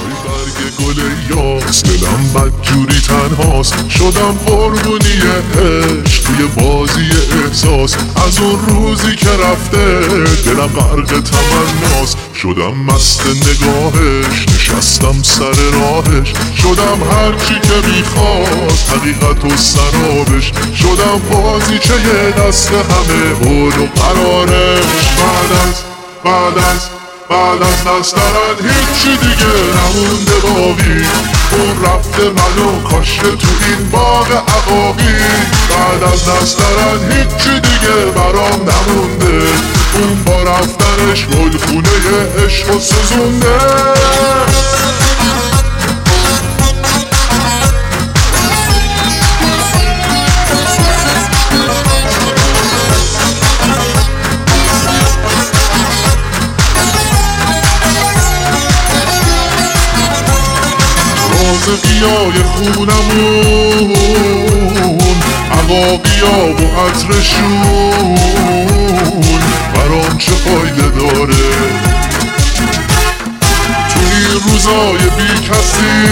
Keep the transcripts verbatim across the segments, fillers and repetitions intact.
برگ گل یاس دلم بدجوری تنهاست، شدم قربونی عشق توی بازی احساس. از اون روزی که رفته دلم غرق تمناست، شدم مست نگاهش نشستم سر راهش. شدم هرچی که میخواست حقیقت و سرابش، شدم بازیچه دست همه بود و قرارش. بعد از بعد از بعد از نسترن هیچی دیگه نمونده باقی، اون رفته منو کاشته تو این باغ عقاقی. بعد از نسترن هیچی دیگه برام نمونده، اون با رفتنش گلخونه عشق و سوزونده. قیای خونمون عقاقیاب و عطرشون برام چه فایده داره تو این روزای بی کسی؟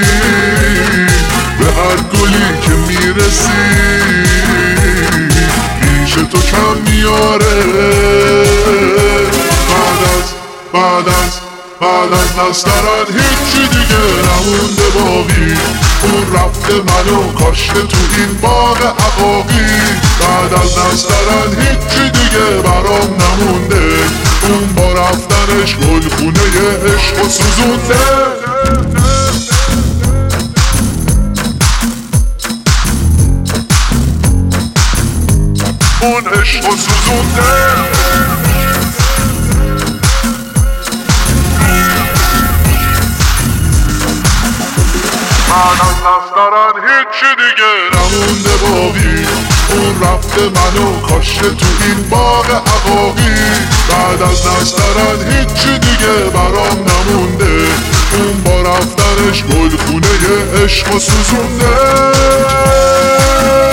به هر گلی که میرسی پیش تو کم میاره. بعد از بعد از بعد از نسترن هیچی دیگه نمونده باقی، اون رفته منو کاشته تو این باغ عقاقی. بعد از نسترن هیچی دیگه برام نمونده، اون با رفتنش گلخونه عشق و سوزونده. اون عشق و سوزونده. بعد از نسترن هیچی دیگه نمونده باقی، اون رفته منو کاشته تو این باغ عقاقی. بعد از نسترن هیچی دیگه برام نمونده، اون با رفتنش گلخونه عشق و سوزونده.